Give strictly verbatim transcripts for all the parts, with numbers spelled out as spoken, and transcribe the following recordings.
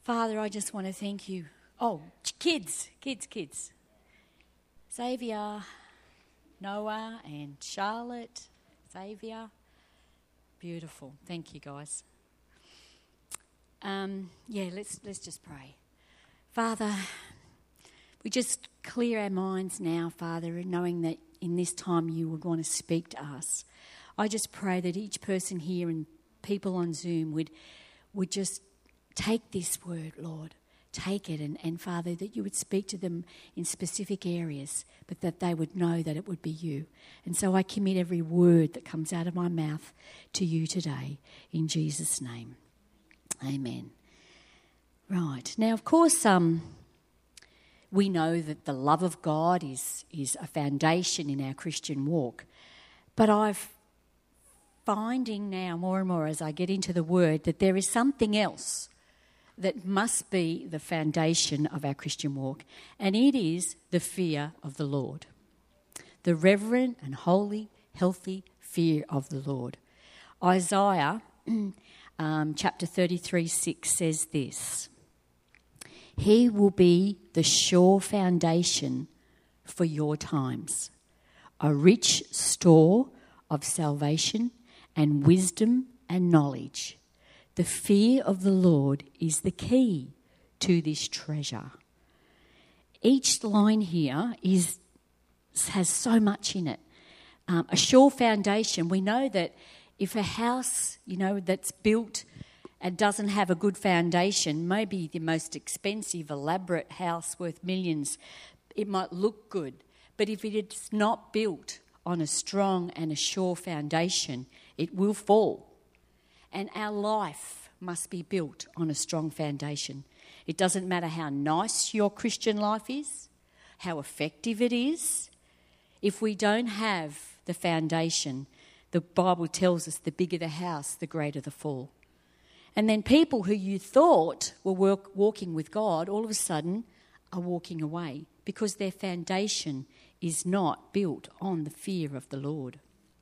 Father, I just want to thank you. Oh, kids, kids, kids. Xavier, Noah and Charlotte, Xavier. Beautiful. Thank you, guys. Um, yeah, let's let's just pray. Father, we just clear our minds now, Father, knowing that in this time you would want to speak to us. I just pray that each person here and people on Zoom would would just take this word, Lord. Take it and, and, Father, that you would speak to them in specific areas, but that they would know that it would be you. And so I commit every word that comes out of my mouth to you today, in Jesus' name. Amen. Right. Now, of course, um, we know that the love of God is, is a foundation in our Christian walk. But I've finding now more and more as I get into the Word that there is something else that must be the foundation of our Christian walk, and it is the fear of the Lord. The reverent and holy, healthy fear of the Lord. Isaiah um, chapter thirty-three six says this: He will be the sure foundation for your times, a rich store of salvation and wisdom and knowledge. The fear of the Lord is the key to this treasure. Each line here is has so much in it. Um, a sure foundation. We know that if a house, you know, that's built and doesn't have a good foundation, maybe the most expensive, elaborate house worth millions, it might look good. But if it's not built on a strong and a sure foundation, it will fall. And our life must be built on a strong foundation. It doesn't matter how nice your Christian life is, how effective it is. If we don't have the foundation, the Bible tells us the bigger the house, the greater the fall. And then people who you thought were work, walking with God, all of a sudden are walking away because their foundation is not built on the fear of the Lord.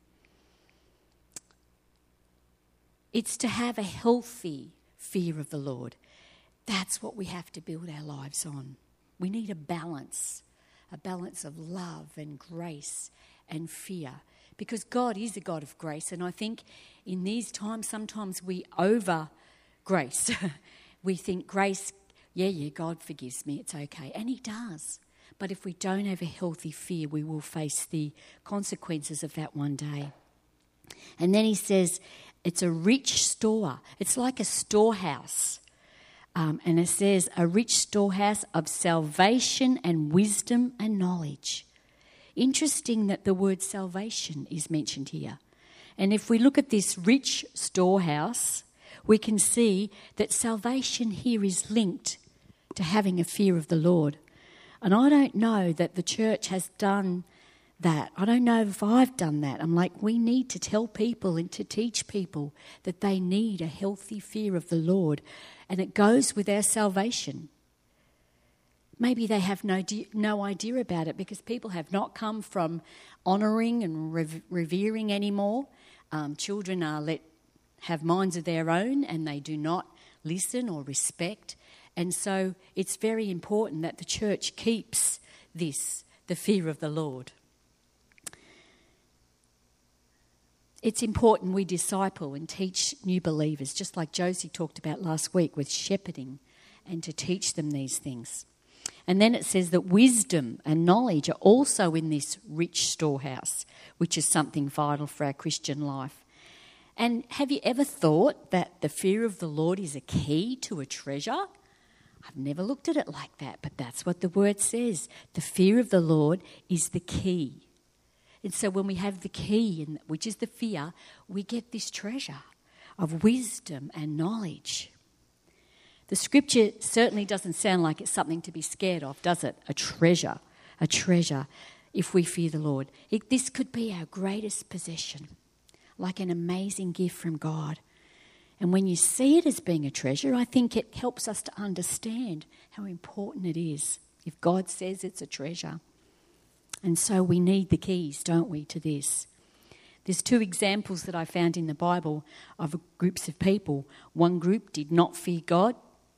It's to have a healthy fear of the Lord. That's what we have to build our lives on. We need a balance, a balance of love and grace and fear, because God is a God of grace. And I think in these times, sometimes we over grace. We think grace, yeah, yeah, God forgives me, it's okay. And he does. But if we don't have a healthy fear, we will face the consequences of that one day. And then he says, it's a rich store. It's like a storehouse. Um, and it says, a rich storehouse of salvation and wisdom and knowledge. Interesting that the word salvation is mentioned here. And if we look at this rich storehouse, we can see that salvation here is linked to having a fear of the Lord. And I don't know that the church has done that. I don't know if I've done that. I'm like, we need to tell people and to teach people that they need a healthy fear of the Lord, and it goes with our salvation. Maybe they have no no idea about it because people have not come from honouring and rev- revering anymore. Um, children are let have minds of their own and they do not listen or respect. And so it's very important that the church keeps this, the fear of the Lord. It's important we disciple and teach new believers, just like Josie talked about last week with shepherding, and to teach them these things. And then it says that wisdom and knowledge are also in this rich storehouse, which is something vital for our Christian life. And have you ever thought that the fear of the Lord is a key to a treasure? I've never looked at it like that, but that's what the word says. The fear of the Lord is the key. And so when we have the key, which is the fear, we get this treasure of wisdom and knowledge. The scripture certainly doesn't sound like it's something to be scared of, does it? A treasure, a treasure if we fear the Lord. It, this could be our greatest possession, like an amazing gift from God. And when you see it as being a treasure, I think it helps us to understand how important it is if God says it's a treasure. And so we need the keys, don't we, to this. There's two examples that I found in the Bible of groups of people. One group did not fear God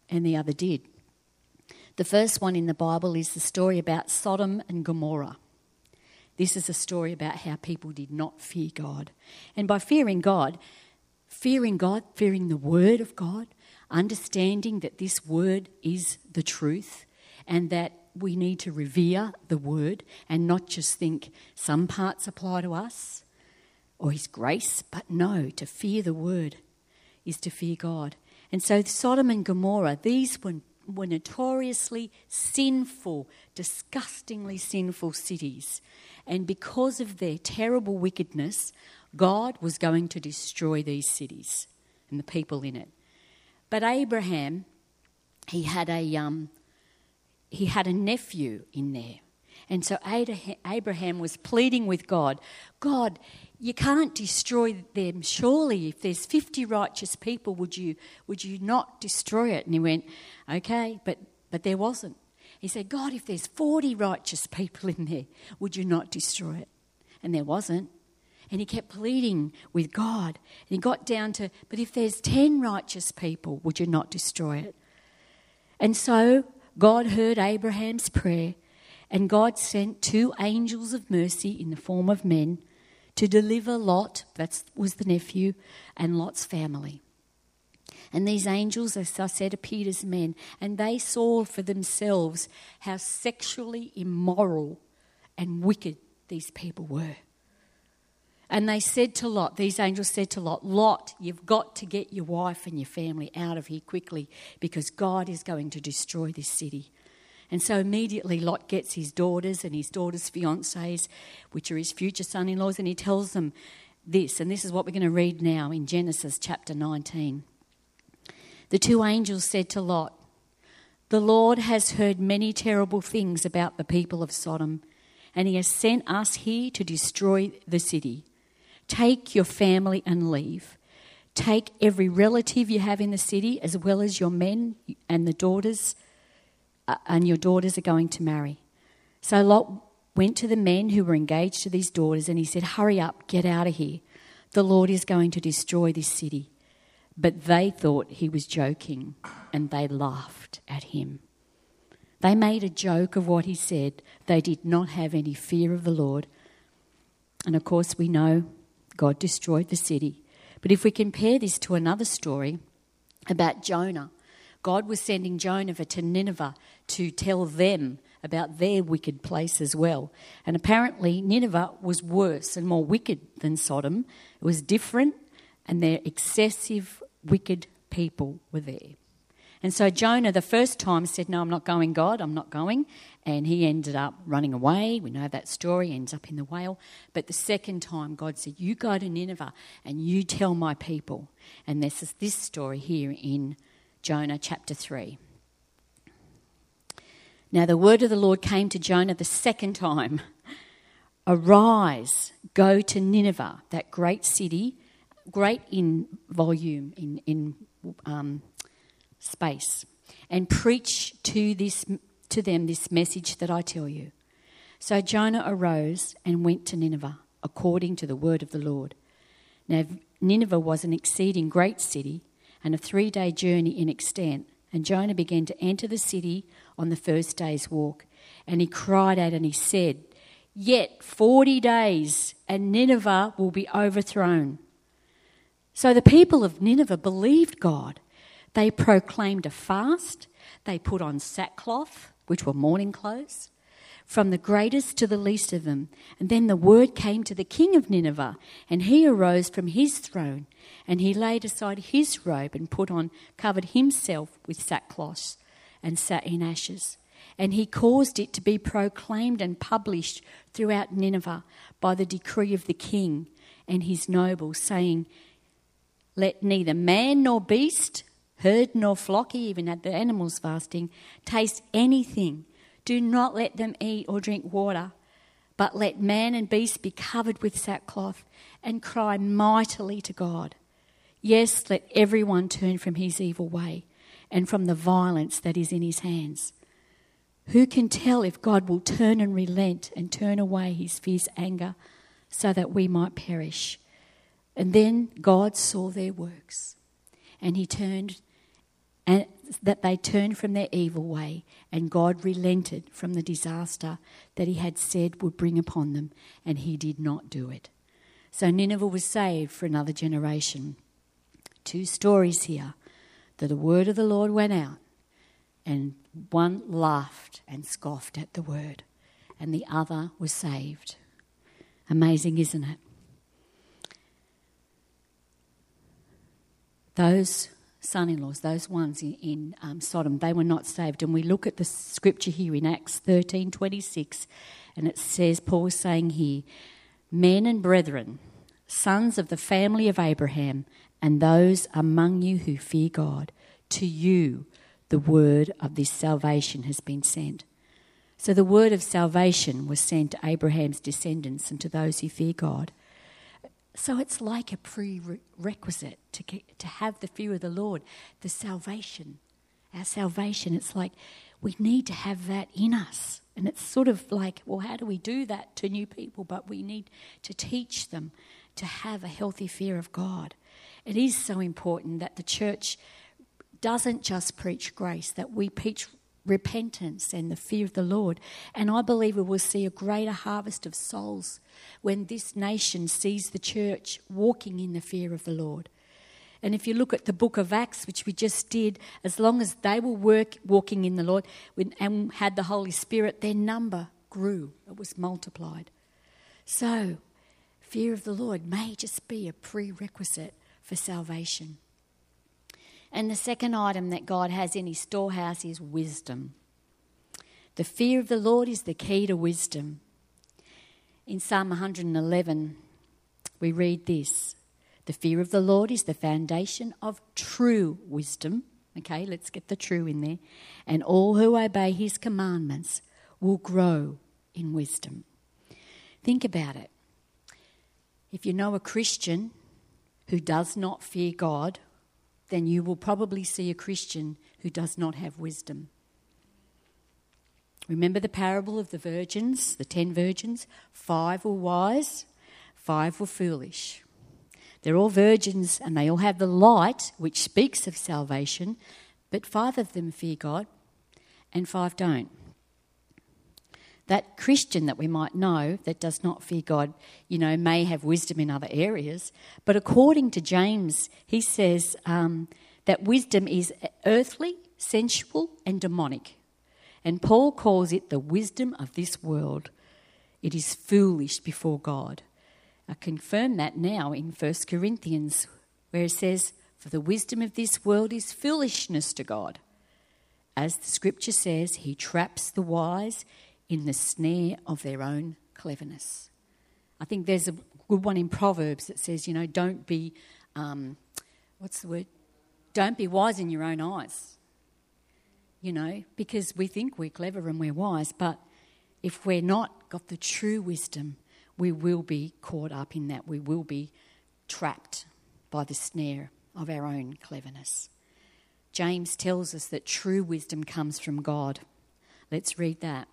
and the other did. The first one in the Bible is the story about Sodom and Gomorrah. This is a story about how people did not fear God. And by fearing God, fearing God, fearing the word of God, understanding that this word is the truth and that we need to revere the word and not just think some parts apply to us or his grace, but no, to fear the word is to fear God. And so Sodom and Gomorrah, these were, were notoriously sinful, disgustingly sinful cities. And because of their terrible wickedness, God was going to destroy these cities and the people in it. But Abraham, he had a um, he had a nephew in there. And so Abraham was pleading with God, God, you can't destroy them. Surely if there's fifty righteous people, would you would you not destroy it? And he went, okay, but, but there wasn't. He said, God, if there's forty righteous people in there, would you not destroy it? And there wasn't. And he kept pleading with God. And he got down to, but if there's ten righteous people, would you not destroy it? And so God heard Abraham's prayer, and God sent two angels of mercy in the form of men to deliver Lot, that was the nephew, and Lot's family. And these angels, as I said, appeared as men, and they saw for themselves how sexually immoral and wicked these people were. And they said to Lot, these angels said to Lot, Lot, you've got to get your wife and your family out of here quickly because God is going to destroy this city. And so immediately Lot gets his daughters and his daughters' fiancés, which are his future son-in-laws, and he tells them this, and this is what we're going to read now in Genesis chapter nineteen. The two angels said to Lot, the Lord has heard many terrible things about the people of Sodom, and he has sent us here to destroy the city. Take your family and leave. Take every relative you have in the city, as well as your men and the daughters, uh, and your daughters are going to marry. So Lot went to the men who were engaged to these daughters, and he said, hurry up, get out of here. The Lord is going to destroy this city. But they thought he was joking, and they laughed at him. They made a joke of what he said. They did not have any fear of the Lord. And of course we know God destroyed the city. But if we compare this to another story about Jonah, God was sending Jonah to Nineveh to tell them about their wicked place as well. And apparently Nineveh was worse and more wicked than Sodom. It was different, and their excessive wicked people were there. And so Jonah the first time said, no, I'm not going, God, I'm not going. And he ended up running away. We know that story, ends up in the whale. But the second time God said, you go to Nineveh and you tell my people. And this is this story here in Jonah chapter three. Now the word of the Lord came to Jonah the second time. Arise, go to Nineveh, that great city, great in volume, in, in um, space, and preach to this to them this message that I tell you. So Jonah arose and went to Nineveh, according to the word of the Lord. Now Nineveh was an exceeding great city, and a three-day journey in extent. And Jonah began to enter the city on the first day's walk. And he cried out and he said, yet forty days and Nineveh will be overthrown. So the people of Nineveh believed God. They proclaimed a fast. They put on sackcloth, which were mourning clothes, from the greatest to the least of them. And then the word came to the king of Nineveh, and he arose from his throne, and he laid aside his robe and put on, covered himself with sackcloth and sat in ashes. And he caused it to be proclaimed and published throughout Nineveh by the decree of the king and his nobles, saying, let neither man nor beast, herd nor flock, he even had the animals fasting, taste anything. Do not let them eat or drink water, but let man and beast be covered with sackcloth and cry mightily to God. Yes, let everyone turn from his evil way and from the violence that is in his hands. Who can tell if God will turn and relent and turn away his fierce anger so that we might perish? And then God saw their works, and he turned and that they turned from their evil way, and God relented from the disaster that he had said would bring upon them, and he did not do it. So Nineveh was saved for another generation. Two stories here, that the word of the Lord went out, and one laughed and scoffed at the word, and the other was saved. Amazing, isn't it? Those son-in-laws, those ones in, in um, Sodom, they were not saved. And we look at the scripture here in Acts thirteen twenty-six, and it says, Paul is saying here, men and brethren, sons of the family of Abraham, and those among you who fear God, to you the word of this salvation has been sent. So the word of salvation was sent to Abraham's descendants and to those who fear God. So it's like a prerequisite to get, to have the fear of the Lord, the salvation, our salvation. It's like we need to have that in us. And it's sort of like, well, how do we do that to new people? But we need to teach them to have a healthy fear of God. It is so important that the church doesn't just preach grace, that we preach repentance and the fear of the Lord. And I believe we will see a greater harvest of souls when this nation sees the church walking in the fear of the Lord. And if you look at the book of Acts, which we just did, as long as they were work, walking in the Lord and had the Holy Spirit, their number grew. It was multiplied. So, fear of the Lord may just be a prerequisite for salvation. And the second item that God has in his storehouse is wisdom. The fear of the Lord is the key to wisdom. In Psalm one hundred eleven, we read this. The fear of the Lord is the foundation of true wisdom. Okay, let's get the true in there. And all who obey his commandments will grow in wisdom. Think about it. If you know a Christian who does not fear God, then you will probably see a Christian who does not have wisdom. Remember the parable of the virgins, the ten virgins? Five were wise, five were foolish. They're all virgins and they all have the light, which speaks of salvation, but five of them fear God and five don't. That Christian that we might know that does not fear God, you know, may have wisdom in other areas. But according to James, he says um, that wisdom is earthly, sensual and demonic. And Paul calls it the wisdom of this world. It is foolish before God. I confirm that now in First Corinthians, where it says, for the wisdom of this world is foolishness to God. As the scripture says, he traps the wise in the snare of their own cleverness. I think there's a good one in Proverbs that says, you know, don't be, um, what's the word? Don't be wise in your own eyes. You know, because we think we're clever and we're wise, but if we're not got the true wisdom, we will be caught up in that. We will be trapped by the snare of our own cleverness. James tells us that true wisdom comes from God. Let's read that.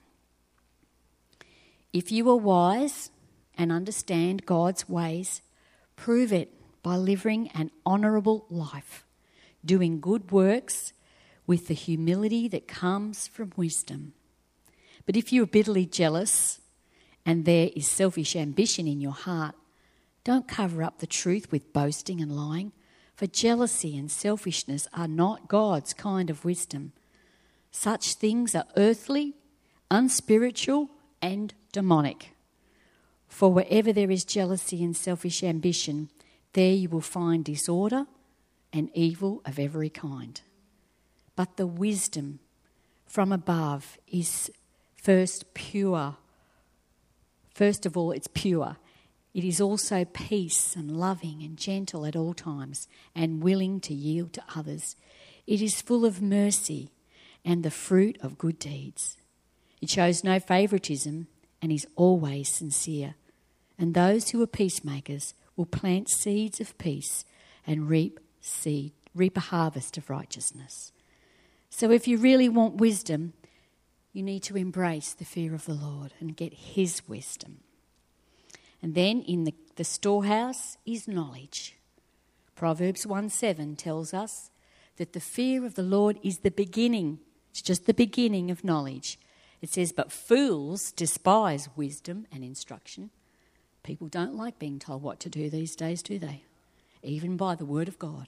If you are wise and understand God's ways, prove it by living an honourable life, doing good works with the humility that comes from wisdom. But if you are bitterly jealous and there is selfish ambition in your heart, don't cover up the truth with boasting and lying, for jealousy and selfishness are not God's kind of wisdom. Such things are earthly, unspiritual, and demonic. For wherever there is jealousy and selfish ambition, there you will find disorder and evil of every kind. But the wisdom from above is first pure. First of all, it's pure. It is also peace and loving and gentle at all times and willing to yield to others. It is full of mercy and the fruit of good deeds. It shows no favouritism and is always sincere. And those who are peacemakers will plant seeds of peace and reap seed, reap a harvest of righteousness. So if you really want wisdom, you need to embrace the fear of the Lord and get his wisdom. And then in the, the storehouse is knowledge. Proverbs one seven tells us, that the fear of the Lord is the beginning. It's just the beginning of knowledge. It says, but fools despise wisdom and instruction. People don't like being told what to do these days, do they? Even by the word of God.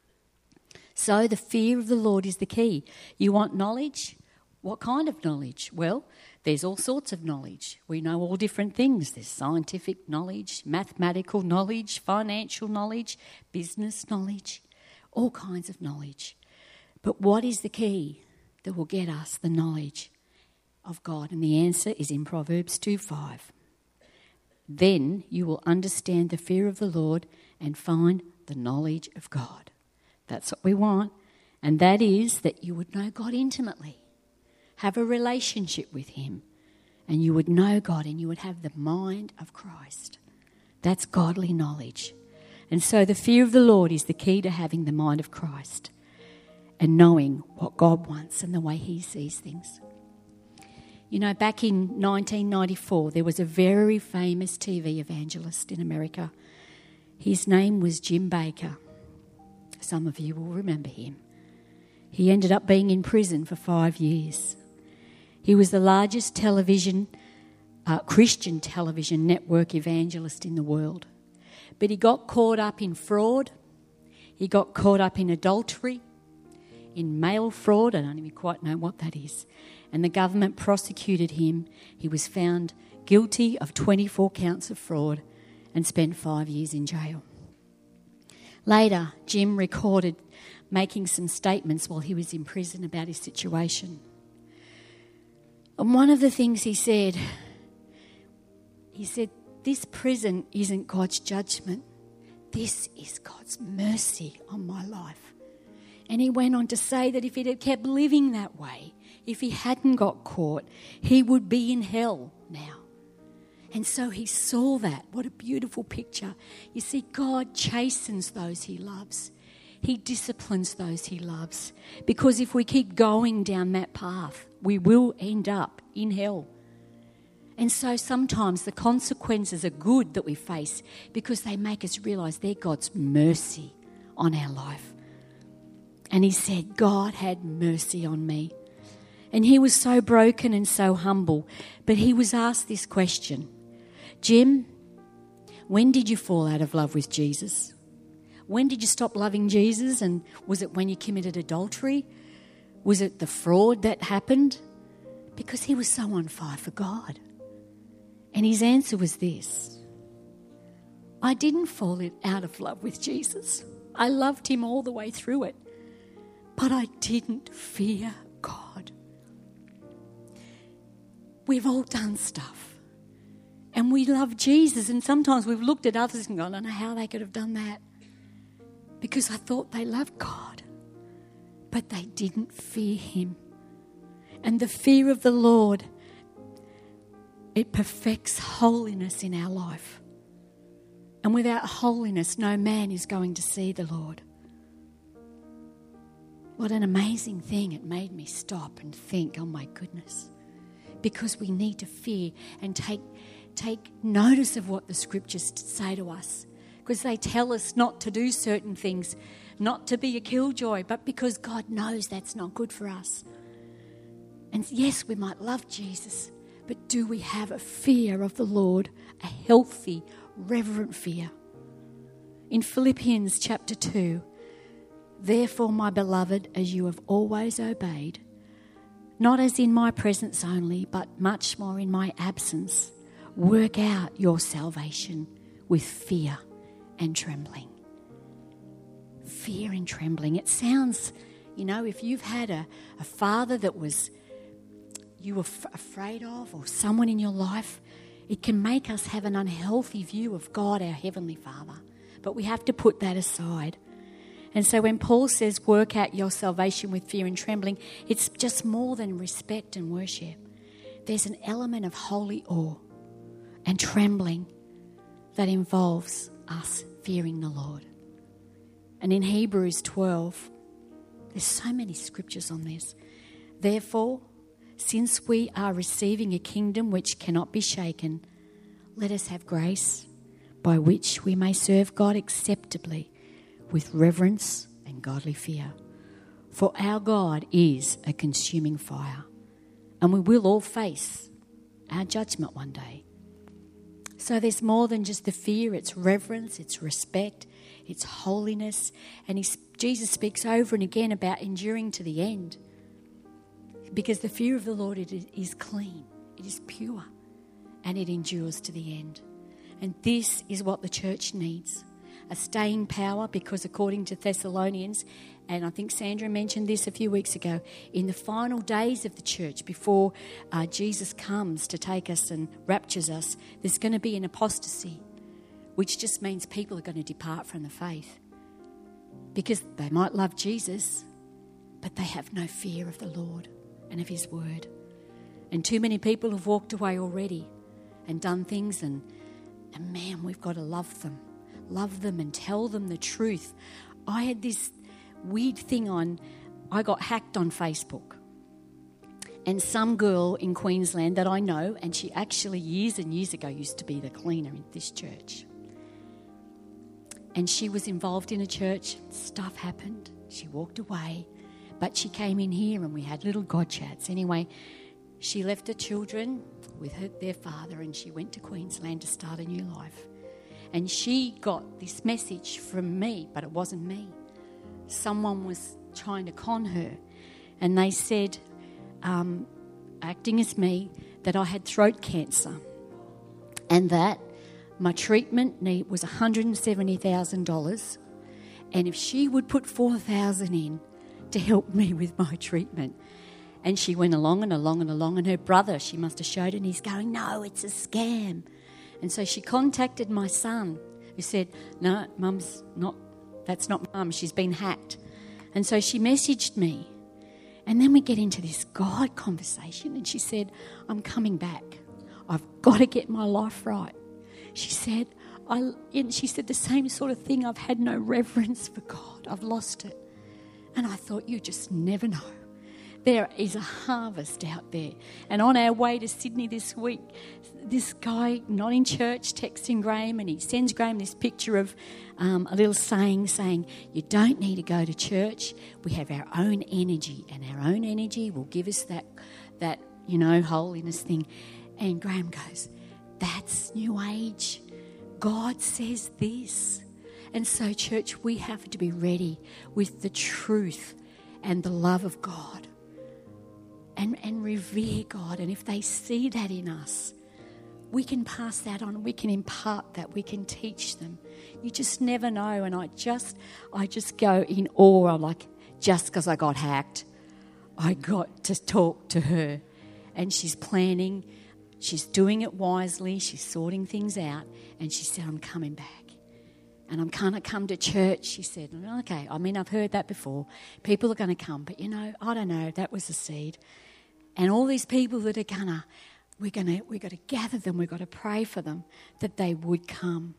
So the fear of the Lord is the key. You want knowledge? What kind of knowledge? Well, there's all sorts of knowledge. We know all different things. There's scientific knowledge, mathematical knowledge, financial knowledge, business knowledge, all kinds of knowledge. But what is the key that will get us the knowledge of God? And the answer is in Proverbs two five. Then you will understand the fear of the Lord and find the knowledge of God. That's what we want. And that is that you would know God intimately, have a relationship with him, and you would know God and you would have the mind of Christ. That's godly knowledge. And so the fear of the Lord is the key to having the mind of Christ and knowing what God wants and the way he sees things. You know, back in nineteen ninety-four, there was a very famous T V evangelist in America. His name was Jim Bakker. Some of you will remember him. He ended up being in prison for five years. He was the largest television, uh, Christian television network evangelist in the world. But he got caught up in fraud. He got caught up in adultery, in mail fraud. I don't even quite know what that is. And the government prosecuted him. He was found guilty of twenty-four counts of fraud and spent five years in jail. Later, Jim recorded making some statements while he was in prison about his situation. And one of the things he said, he said, this prison isn't God's judgment. This is God's mercy on my life. And he went on to say that if he had kept living that way, if he hadn't got caught, he would be in hell now. And so he saw that. What a beautiful picture. You see, God chastens those he loves. He disciplines those he loves. Because if we keep going down that path, we will end up in hell. And so sometimes the consequences are good that we face because they make us realise they're God's mercy on our life. And he said, God had mercy on me. And he was so broken and so humble. But he was asked this question, Jim, when did you fall out of love with Jesus? When did you stop loving Jesus? And was it when you committed adultery? Was it the fraud that happened? Because he was so on fire for God. And his answer was this: I didn't fall out of love with Jesus. I loved him all the way through it. But I didn't fear God. We've all done stuff. And we love Jesus, and sometimes we've looked at others and gone, I don't know how they could have done that. Because I thought they loved God, but they didn't fear him. And the fear of the Lord, it perfects holiness in our life. And without holiness, no man is going to see the Lord. What an amazing thing. It made me stop and think, oh my goodness. Because we need to fear and take Take notice of what the scriptures say to us, because they tell us not to do certain things, not to be a killjoy, but because God knows that's not good for us. And yes, we might love Jesus, but do we have a fear of the Lord, a healthy, reverent fear? In Philippians chapter two, therefore, my beloved, as you have always obeyed, not as in my presence only, but much more in my absence, work out your salvation with fear and trembling. Fear and trembling. It sounds, you know, if you've had a, a father that was you were f- afraid of, or someone in your life, it can make us have an unhealthy view of God, our Heavenly Father. But we have to put that aside. And so when Paul says work out your salvation with fear and trembling, it's just more than respect and worship. There's an element of holy awe and trembling that involves us fearing the Lord. And in Hebrews twelve, there's so many scriptures on this. Therefore, since we are receiving a kingdom which cannot be shaken, let us have grace by which we may serve God acceptably with reverence and godly fear. For our God is a consuming fire, and we will all face our judgment one day. So there's more than just the fear, it's reverence, it's respect, it's holiness. And he, Jesus speaks over and again about enduring to the end. Because the fear of the Lord it is, is clean, it is pure, and it endures to the end. And this is what the church needs, a staying power, because according to Thessalonians, and I think Sandra mentioned this a few weeks ago, in the final days of the church, before uh, Jesus comes to take us and raptures us, there's going to be an apostasy, which just means people are going to depart from the faith. Because they might love Jesus, but they have no fear of the Lord and of his word. And too many people have walked away already and done things, and, and man, we've got to love them. Love them and tell them the truth. I had this weird thing on, I got hacked on Facebook. And some girl in Queensland that I know, and she actually years and years ago used to be the cleaner in this church. And she was involved in a church. Stuff happened. She walked away. But she came in here and we had little God chats. Anyway, she left her children with her, their father, and she went to Queensland to start a new life. And she got this message from me, but it wasn't me. Someone was trying to con her. And they said, um, acting as me, that I had throat cancer. And that my treatment need was one hundred seventy thousand dollars. And if she would put four thousand dollars in to help me with my treatment. And she went along and along and along. And her brother, she must have showed, and he's going, no, it's a scam. And so she contacted my son, who said, no, Mum's not, that's not Mum, she's been hacked. And so she messaged me. And then we get into this God conversation, and she said, I'm coming back. I've got to get my life right. She said, I, and she said the same sort of thing, I've had no reverence for God. I've lost it. And I thought, you just never know. There is a harvest out there. And on our way to Sydney this week, this guy, not in church, texting Graham, and he sends Graham this picture of um, a little saying, saying, you don't need to go to church. We have our own energy, and our own energy will give us that, that you know, holiness thing. And Graham goes, that's New Age. God says this. And so, church, we have to be ready with the truth and the love of God. And, and revere God. And if they see that in us, we can pass that on. We can impart that. We can teach them. You just never know. And I just I just go in awe. I'm like, just because I got hacked, I got to talk to her. And she's planning. She's doing it wisely. She's sorting things out. And she said, I'm coming back. And I'm going to come to church, she said. Okay, I mean, I've heard that before. People are going to come. But, you know, I don't know. That was a seed. And all these people that are going to, we're going to, we've got to gather them. We've got to pray for them that they would come.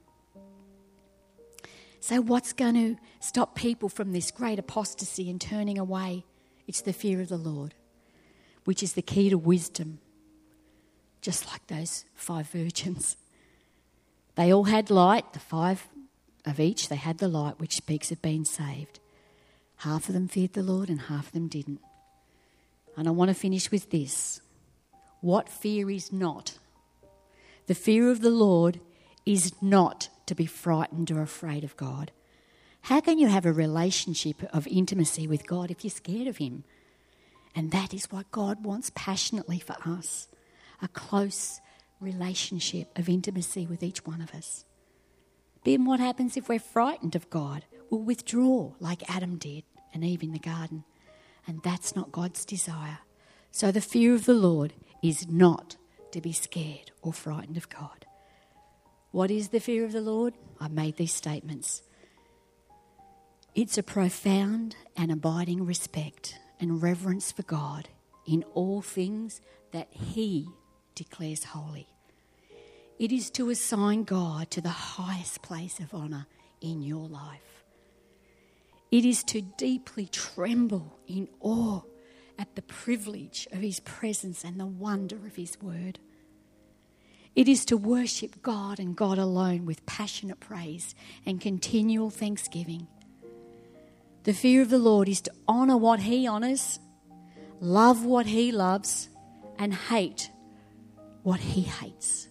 So what's going to stop people from this great apostasy and turning away? It's the fear of the Lord, which is the key to wisdom. Just like those five virgins. They all had light, the five of each, they had the light which speaks of being saved. Half of them feared the Lord and half of them didn't. And I want to finish with this. What fear is not? The fear of the Lord is not to be frightened or afraid of God. How can you have a relationship of intimacy with God if you're scared of him? And that is what God wants passionately for us. A close relationship of intimacy with each one of us. Then what happens if we're frightened of God? We'll withdraw like Adam did and Eve in the garden. And that's not God's desire. So the fear of the Lord is not to be scared or frightened of God. What is the fear of the Lord? I've made these statements. It's a profound and abiding respect and reverence for God in all things that he declares holy. It is to assign God to the highest place of honour in your life. It is to deeply tremble in awe at the privilege of his presence and the wonder of his word. It is to worship God and God alone with passionate praise and continual thanksgiving. The fear of the Lord is to honour what he honours, love what he loves, and hate what he hates.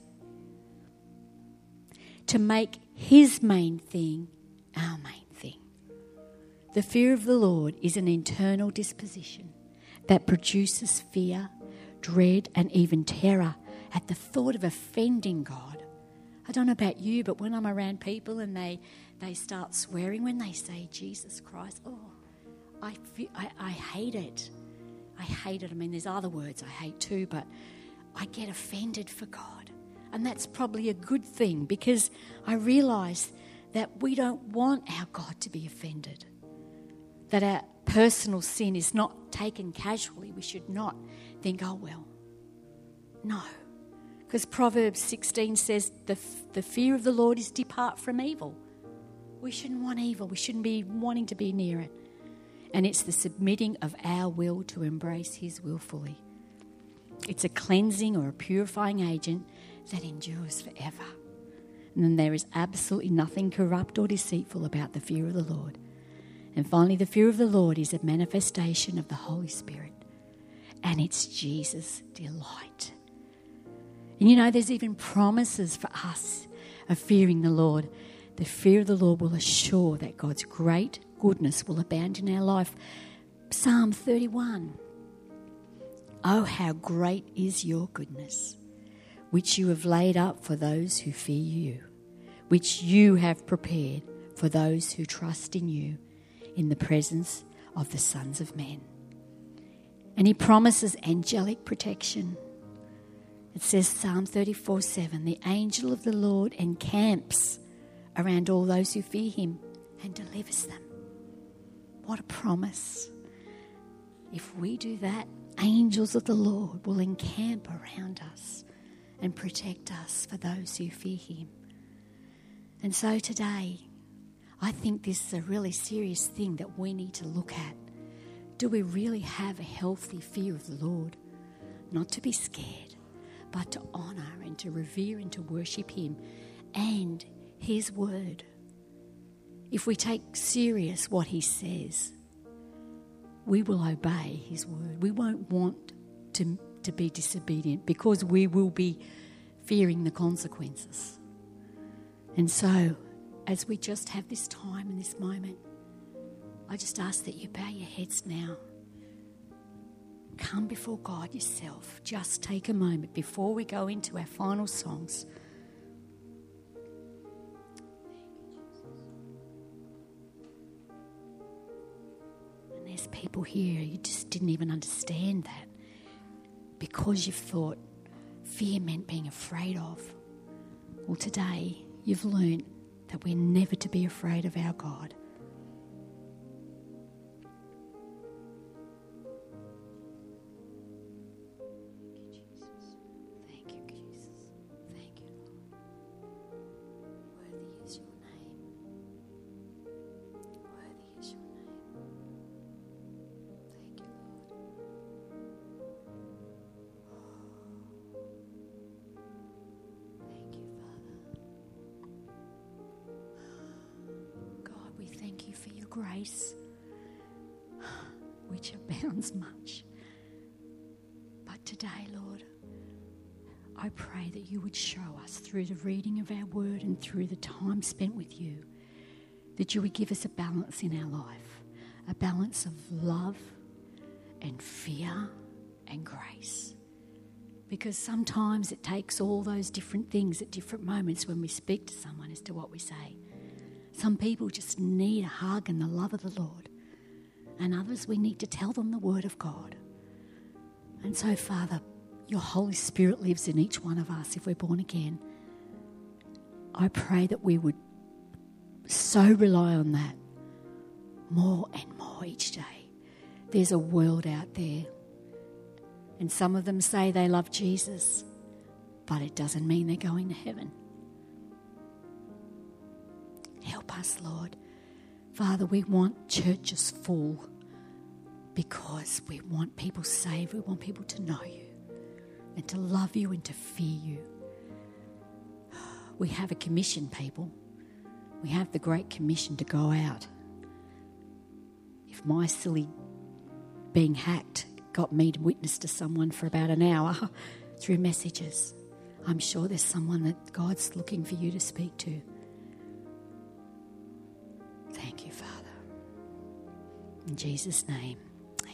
To make his main thing our main thing. The fear of the Lord is an internal disposition that produces fear, dread, and even terror at the thought of offending God. I don't know about you, but when I'm around people and they, they start swearing when they say Jesus Christ, oh, I, feel, I, I hate it. I hate it. I mean, there's other words I hate too, but I get offended for God. And that's probably a good thing, because I realise that we don't want our God to be offended, that our personal sin is not taken casually. We should not think, oh, well, no. Because Proverbs sixteen says the, the fear of the Lord is depart from evil. We shouldn't want evil. We shouldn't be wanting to be near it. And it's the submitting of our will to embrace his will fully. It's a cleansing or a purifying agent that endures forever. And then there is absolutely nothing corrupt or deceitful about the fear of the Lord. And finally, the fear of the Lord is a manifestation of the Holy Spirit. And it's Jesus' delight. And you know, there's even promises for us of fearing the Lord. The fear of the Lord will assure that God's great goodness will abound in our life. Psalm thirty-one. Oh, how great is your goodness, which you have laid up for those who fear you, which you have prepared for those who trust in you in the presence of the sons of men. And he promises angelic protection. It says, Psalm thirty-four seven, the angel of the Lord encamps around all those who fear him and delivers them. What a promise. If we do that, angels of the Lord will encamp around us and protect us for those who fear him. And so today, I think this is a really serious thing that we need to look at. Do we really have a healthy fear of the Lord? Not to be scared, but to honour and to revere and to worship him and his word. If we take serious what he says, we will obey his word. We won't want to, to be disobedient, because we will be fearing the consequences. And so, as we just have this time and this moment, I just ask that you bow your heads now. Come before God yourself. Just take a moment before we go into our final songs. And there's people here, you just didn't even understand that, because you've thought fear meant being afraid of. Well, today you've learned that we're never to be afraid of our God. Thank you, Jesus. Thank you, Lord. Worthy is your name. Worthy is your name. Thank you, Lord. Thank you, Father. God, we thank you for your grace, which abounds much. But today, Lord, I pray that you would show us through the reading of our word and through the time spent with you, that you would give us a balance in our life, a balance of love and fear and grace. Because sometimes it takes all those different things at different moments when we speak to someone as to what we say. Some people just need a hug and the love of the Lord. And others, we need to tell them the word of God. And so, Father, your Holy Spirit lives in each one of us if we're born again. I pray that we would so rely on that more and more each day. There's a world out there, and some of them say they love Jesus, but it doesn't mean they're going to heaven. Help us, Lord. Father, we want churches full because we want people saved. We want people to know you and to love you and to fear you. We have a commission, people. We have the Great Commission to go out if my silly being hacked got me to witness to someone for about an hour through messages, I'm sure there's someone that God's looking for you to speak to. Thank you, Father. In Jesus' name.